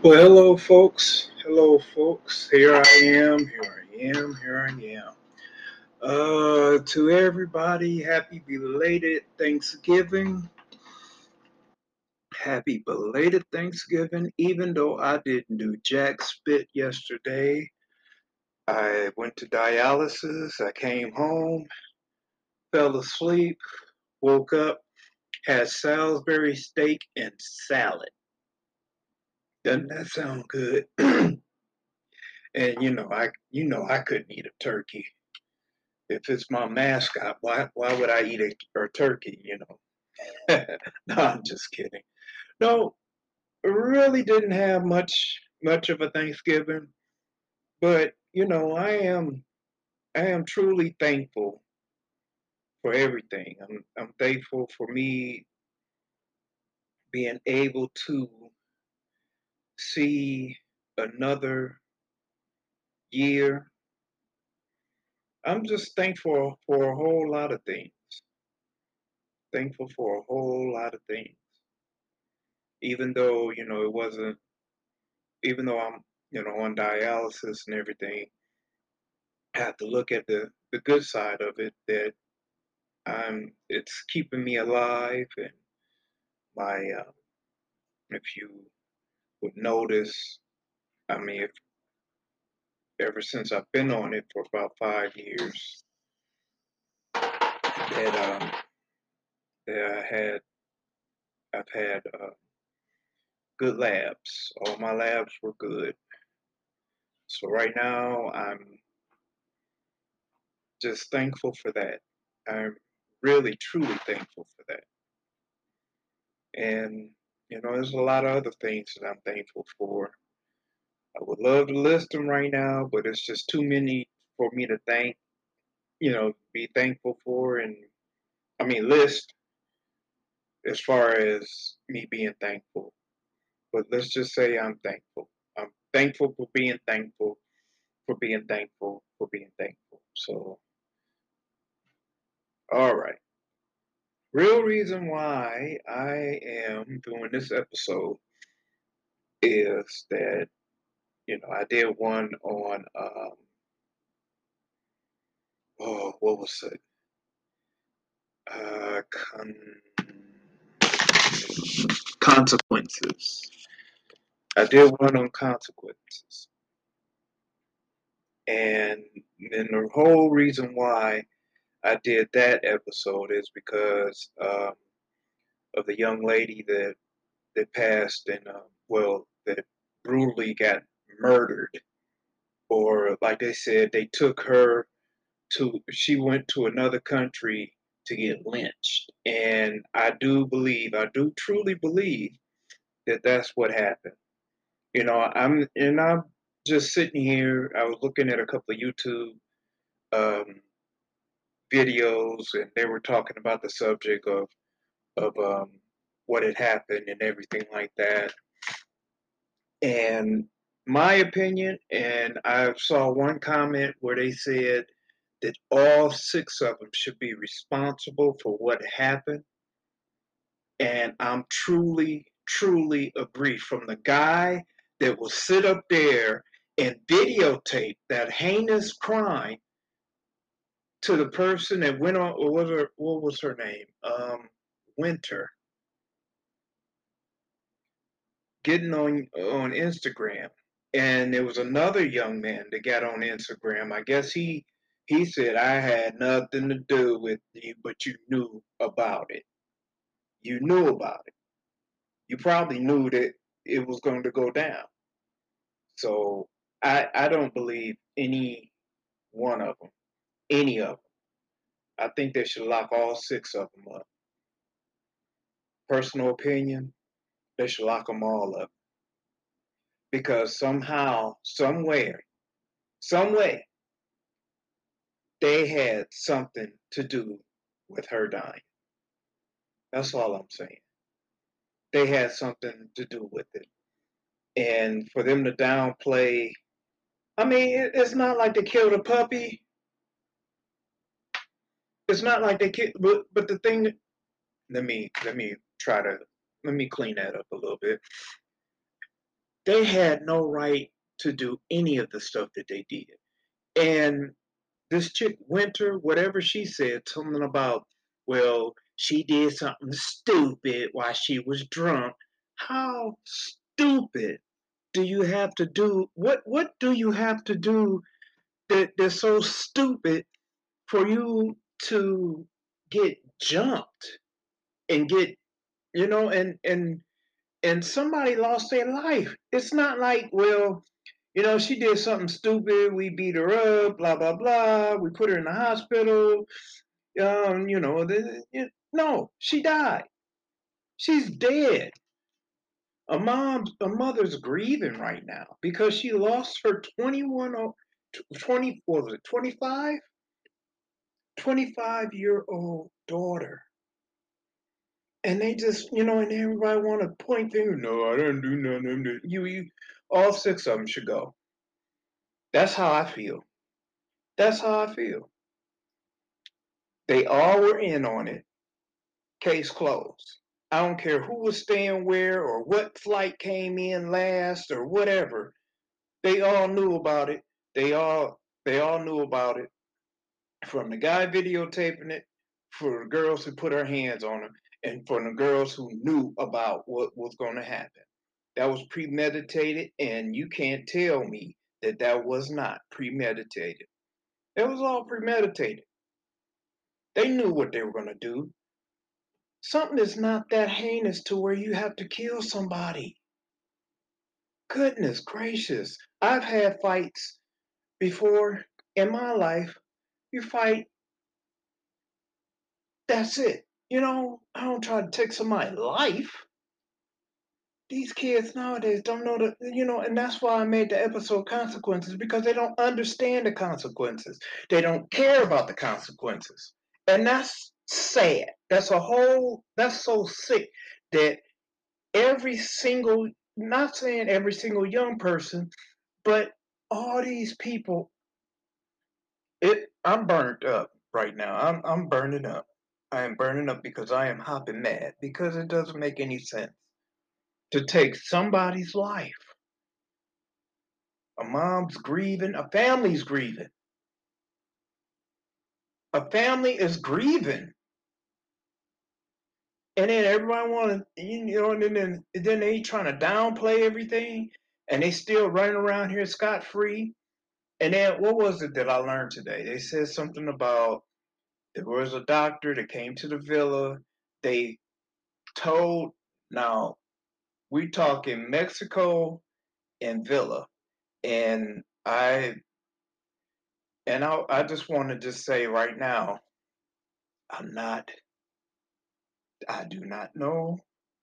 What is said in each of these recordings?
Well, hello, folks. Hello, folks. Here I am. Here I am. Here I am. To everybody, happy belated Thanksgiving. Happy belated Thanksgiving. Even though I didn't do jack spit yesterday, I went to dialysis. I came home, fell asleep, woke up, had Salisbury steak and salad. Doesn't that sound good? And I couldn't eat a turkey. If it's my mascot, why would I eat a turkey? No, I'm just kidding. No, really didn't have much of a Thanksgiving, but I am truly thankful for everything. I'm thankful for me being able to see another year. I'm just thankful for a whole lot of things. Thankful for a whole lot of things. Even though, it wasn't even though I'm, on dialysis and everything, I have to look at the good side of it that it's keeping me alive. And my, if you would notice, I mean, if ever since I've been on it for about 5 years, that that I've had good labs. All my labs were good. So right now, I'm just thankful for that. I'm really, truly thankful for that. And, there's a lot of other things that I'm thankful for. I would love to list them right now, but it's just too many for me to be thankful for. And I mean, list as far as me being thankful. But let's just say I'm thankful. I'm thankful for being thankful, for being thankful, for being thankful. So, all right. Real reason why I am doing this episode is that I did one on what was it? Consequences. I did one on consequences, and then the whole reason why I did that episode is because of the young lady that passed and that brutally got murdered, or like they said, they took her she went to another country to get lynched. And I do truly believe that that's what happened. I'm just sitting here. I was looking at a couple of YouTube um, videos, and they were talking about the subject of what had happened and everything like that. And my opinion, and I saw one comment where they said that all six of them should be responsible for what happened. And I'm truly, truly agree. From the guy that will sit up there and videotape that heinous crime to the person that went on, what was her name? Winter, getting on Instagram. And there was another young man that got on Instagram. I guess he said I had nothing to do with you, but you knew about it. You knew about it. You probably knew that it was going to go down. So I don't believe any one of them, any of them. I think they should lock all six of them up. Personal opinion, they should lock them all up because somehow, somewhere, some way, they had something to do with her dying. That's all I'm saying. They had something to do with it. And for them to downplay, I mean, it's not like they killed a puppy. It's not like they killed, but the thing, let me try to let me clean that up a little bit. They had no right to do any of the stuff that they did. And this chick, Winter, whatever she said, something about, well, she did something stupid while she was drunk. How stupid do you have to do? What do you have to do that's so stupid for you to get jumped and get, you know, and somebody lost their life? It's not like, well, you know, she did something stupid. We beat her up, blah blah blah. We put her in the hospital. You know, no, she died. She's dead. A mother's grieving right now because she lost her 20, what was it, 25-year-old daughter. And they just, you know, and everybody want to point fingers. No, I didn't do nothing. All six of them should go. That's how I feel. That's how I feel. They all were in on it. Case closed. I don't care who was staying where or what flight came in last or whatever. They all knew about it. They all knew about it. From the guy videotaping it, for the girls who put their hands on him, and for the girls who knew about what was going to happen. That was premeditated, and you can't tell me that that was not premeditated. It was all premeditated. They knew what they were going to do. Something is not that heinous to where you have to kill somebody. Goodness gracious. I've had fights before in my life. You fight, that's it. You know, I don't try to take somebody's life. These kids nowadays don't know the, you know, and that's why I made the episode Consequences, because they don't understand the consequences. They don't care about the consequences. And that's sad. That's so sick that every single, not saying every single young person, but all these people, I'm burnt up right now. I'm burning up. I am burning up because I am hopping mad because it doesn't make any sense to take somebody's life. A mom's grieving, a family's grieving. A family is grieving. And then everybody want to, you know, and then they trying to downplay everything, and they still running around here scot free. And then what was it that I learned today? They said something about there was a doctor that came to the villa. They told, now we talk in Mexico and Villa, and I just want to just say right now, I'm not, I do not know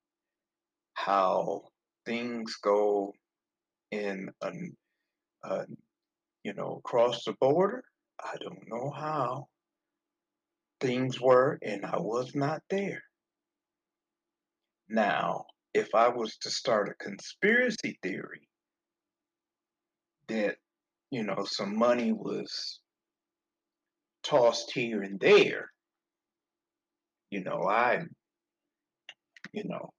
how things go in uh, you know, across the border. I don't know how things were, and I was not there. Now, if I was to start a conspiracy theory that, you know, some money was tossed here and there, you know, you know,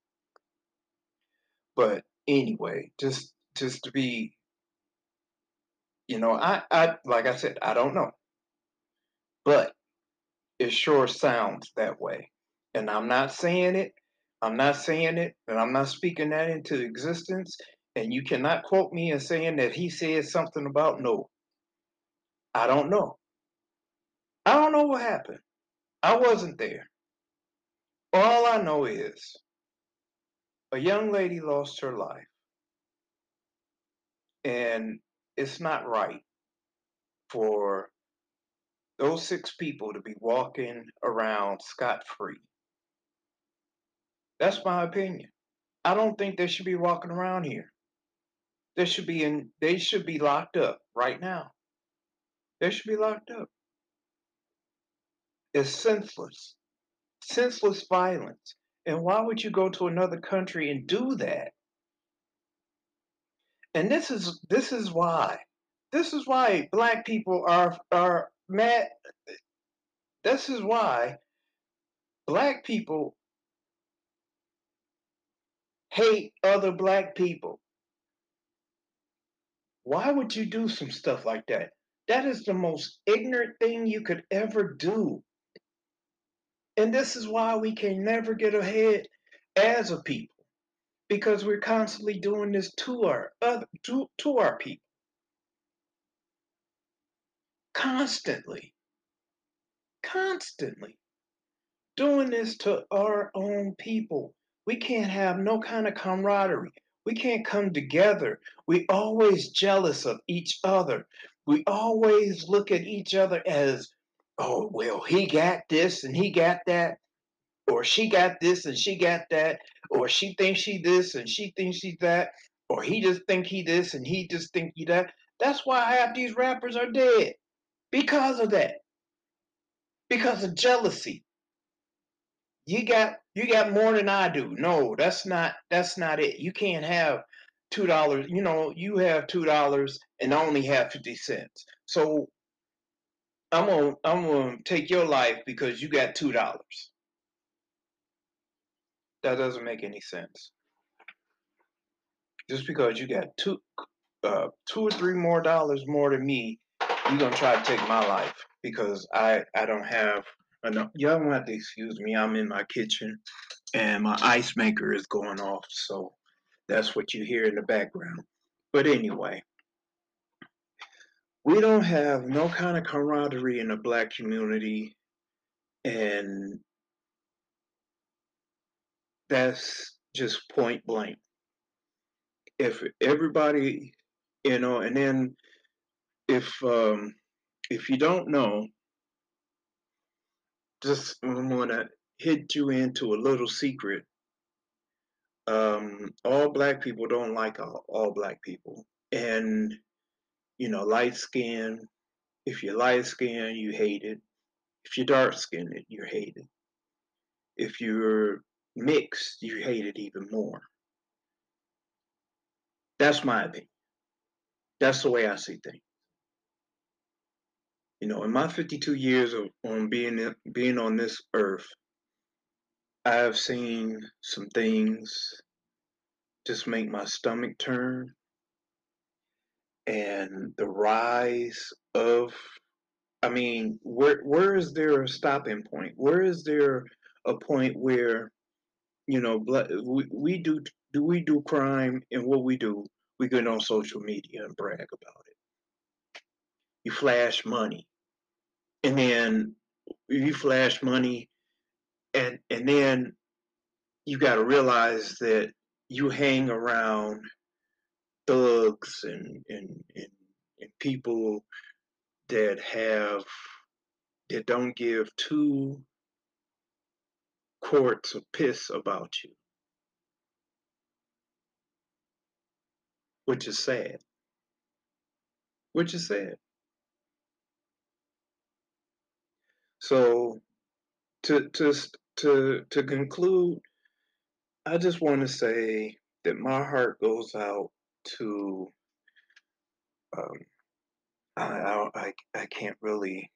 but anyway, just to be, you know, I like I said, I don't know, but it sure sounds that way. And I'm not saying it. I'm not saying it, and I'm not speaking that into existence. And you cannot quote me as saying that he said something about no. I don't know. I don't know what happened. I wasn't there. All I know is a young lady lost her life, and it's not right for those six people to be walking around scot free. That's my opinion. I don't think they should be walking around here. They should be locked up right now. They should be locked up. It's senseless. Senseless violence. And why would you go to another country and do that? And this is why. This is why black people are mad. This is why black people hate other black people. Why would you do some stuff like that? That is the most ignorant thing you could ever do. And this is why we can never get ahead as a people, because we're constantly doing this to our people, constantly, constantly doing this to our own people. We can't have no kind of camaraderie. We can't come together. We always jealous of each other. We always look at each other as, oh, well, he got this and he got that, or she got this and she got that, or she thinks she this and she thinks she that, or he just think he this and he just think he that. That's why half these rappers are dead. Because of that. Because of jealousy. You got more than I do. No, that's not it. You can't have $2. You have $2 and I only have 50 cents. So I'm gonna take your life because you got $2. That doesn't make any sense. Just because you got two or three more dollars more than me, you're gonna try to take my life because I don't have enough. Y'all don't have to excuse me. I'm in my kitchen and my ice maker is going off, so that's what you hear in the background. But anyway, we don't have no kind of camaraderie in the black community, and that's just point blank. If everybody, and then if um, if you don't know, just I'm gonna hit you into a little secret. All black people don't like all black people, and light skin. If you're light skinned, you hate it. If you're dark skinned, you hate it. If you're mixed, you hate it even more. That's my opinion. That's the way I see things. In my 52 years of on being on this earth, I have seen some things just make my stomach turn, and the rise of, I mean, where is there a stopping point? Where is there a point where we do crime, and what we get on social media and brag about it. You flash money, and then you flash money, and then you got to realize that you hang around thugs and people that have that don't give two quarts of piss about you, which is sad. Which is sad. So to to conclude, I just want to say that my heart goes out to um, I can't really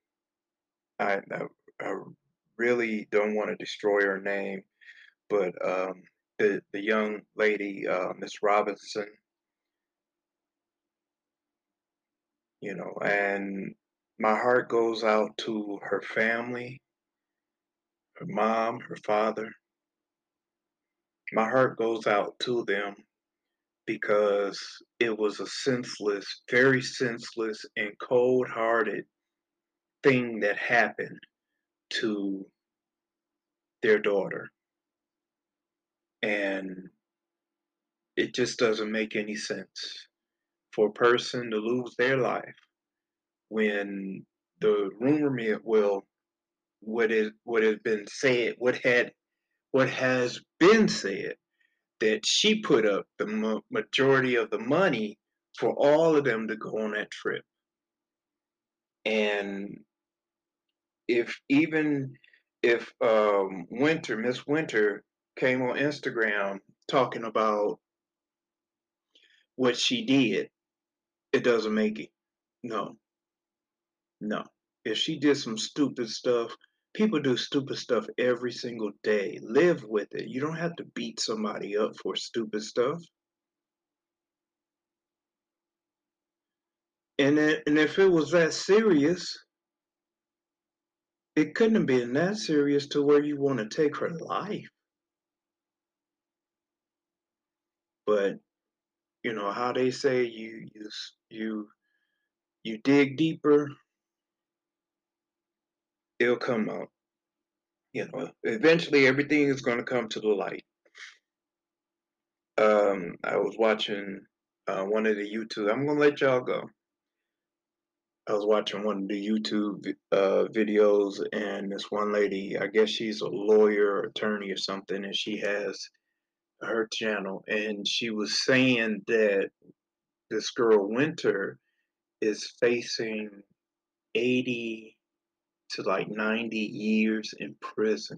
I really don't want to destroy her name, but the young lady Miss Robinson, and my heart goes out to her family, her mom, her father. My heart goes out to them because it was a senseless, very senseless and cold-hearted thing that happened to their daughter. And it just doesn't make any sense for a person to lose their life when the rumor mill, well, what has been said, what has been said, that she put up the majority of the money for all of them to go on that trip. And if even if Miss Winter came on Instagram talking about what she did, it doesn't make it. No, no. If she did some stupid stuff, people do stupid stuff every single day. Live with it. You don't have to beat somebody up for stupid stuff. And if it was that serious, it couldn't have been that serious to where you want to take her life. But you know how they say you dig deeper, it'll come out. You know, eventually everything is going to come to the light. I was watching one of the YouTube. I'm gonna let y'all go. I was watching one of the YouTube videos, and this one lady, I guess she's a lawyer or attorney or something, and she has her channel, and she was saying that this girl Winter is facing 80 to like 90 years in prison.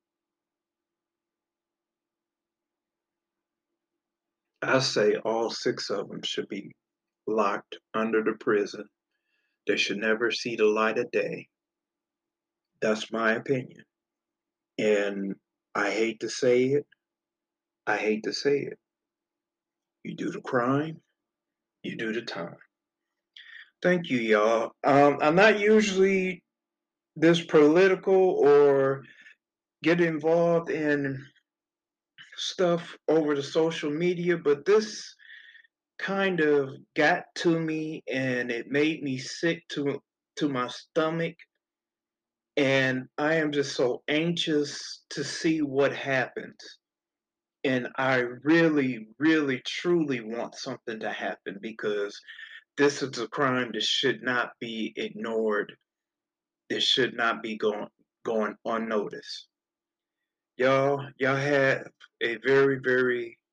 I say all six of them should be locked under the prison. They should never see the light of day. That's my opinion. And I hate to say it. I hate to say it. You do the crime, you do the time. Thank you, y'all. I'm not usually this political or get involved in stuff over the social media, but this kind of got to me and it made me sick to my stomach, and I am just so anxious to see what happens. And I really, really, truly want something to happen because this is a crime that should not be ignored. This should not be going unnoticed. Y'all have a very, very